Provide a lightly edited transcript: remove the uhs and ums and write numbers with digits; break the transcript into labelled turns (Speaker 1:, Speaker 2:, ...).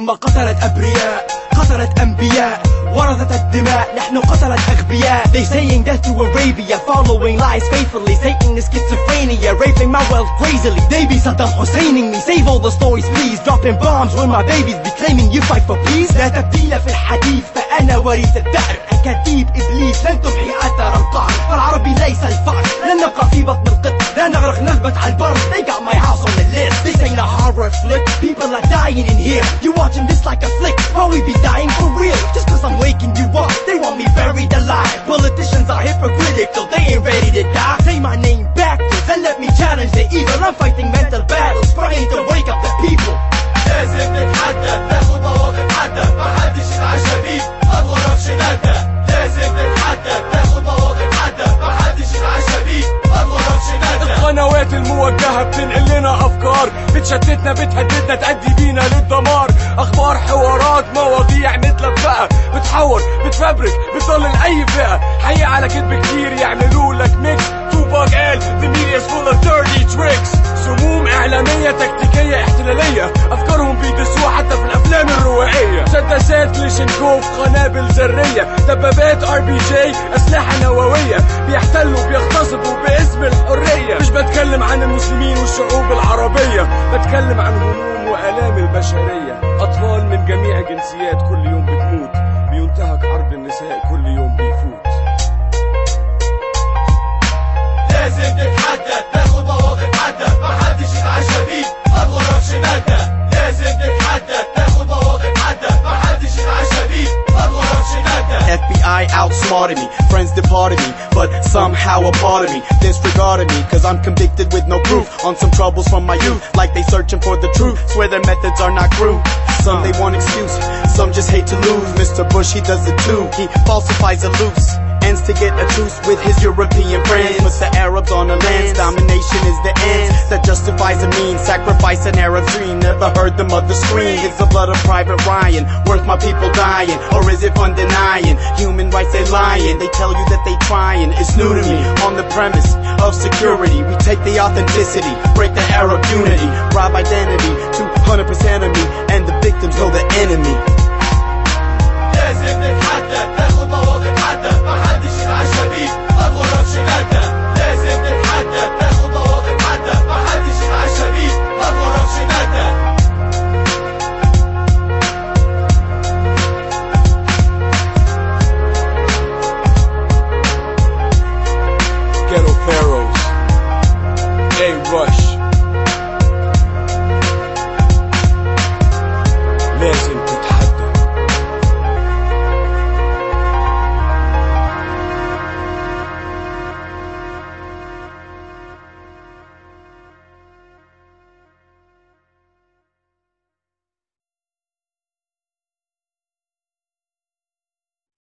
Speaker 1: الأمة قتلت أبرياء، قتلت أنبياء، ورثت الدماء، نحن قتلت أغبياء. They saying death to Arabia, following lies faithfully. Satan is schizophrenia, raping my wealth crazily. They be Saddam Husseining me, save all the stories please. Dropping bombs when my babies be claiming you fight for peace. لا تبديل في الحديث فأنا وريث الدهر، أكاذيب إبليس لن تمحي أثر القهر. فالعربي ليس الفرد، لن نبقى في بطن القط، لا نغرق نثبت على البر. They got my house on the list. This ain't a horror flick, people are dying in here. You watching this like a flick, while we be dying for real. Just cause I'm waking you up, they want me buried alive. Politicians are hypocritical, they ain't ready to die. Say my name backwards and let me challenge the evil. I'm fighting mental battles, trying to wake up the people.
Speaker 2: لازم نتحدى، ناخد مواقف حادة، محدش يتعشى بيه، ما تغرقش ندى. لازم نتحدى، ناخد مواقف حادة، محدش يتعشى بيه، ما تغرقش ندى.
Speaker 3: القنوات الموجهة بتنقل لنا أفكار، بتشتتنا بتهددنا تأدي بينا للدمار. أخبار، حوارات، مواضيع متلفقة، بتحور بتفبرك بتضلل أي فئة. حقيقة على كذب كتير يعملوا لك ميكس. توباك قال the media's full of dirty tricks. سموم إعلامية تكتيكية احتلالية، أفكارهم بيدسوها حتى في الأفلام الروائية. مسدسات كليشنكوف، قنابل ذرية، دبابات RPG، أسلحة نووية. بيحتلوا بيغتصبوا باسم الحرية. مش بتكلم عن المسلمين والشعوب العربية، بتكلم عن هموم وآلام البشرية. أطفال من جميع جنسيات كل يوم بتموت، بينتهك عرض النساء كل يوم بيفوت.
Speaker 2: لازم نتحدى، ناخد مواقف حادة، محدش يتعشى بيه، ما تغرقش ندى. لازم نتحدى، ناخد مواقف حادة، محدش يتعشى بيه، ما تغرقش ندى.
Speaker 4: FBI outsmarted me, friends departed me, but somehow a part of me disregarded me, cause I'm convicted with no proof on some troubles from my youth, like they searching for the truth, swear their methods are not crude. Some they want excuse, some just hate to lose. Mr. Bush, he does it too, he falsifies a loose ends to get a truce with his European friends. Put the Arabs on the lands, domination is the end that justifies a means, sacrifice an Arab dream. Never heard the mother scream. Is the blood of Private Ryan worth my people dying, or is it fun denying? Human rights they lying, they tell you that they trying. It's new to me, on the premise of security. We take the authenticity, break the Arab unity, rob identity, 200% of me, and the victims know the enemy.
Speaker 2: لازم نتحدى، ناخد مواقف حادة، محدش يتعشى بيه، ما تغرقش ندى.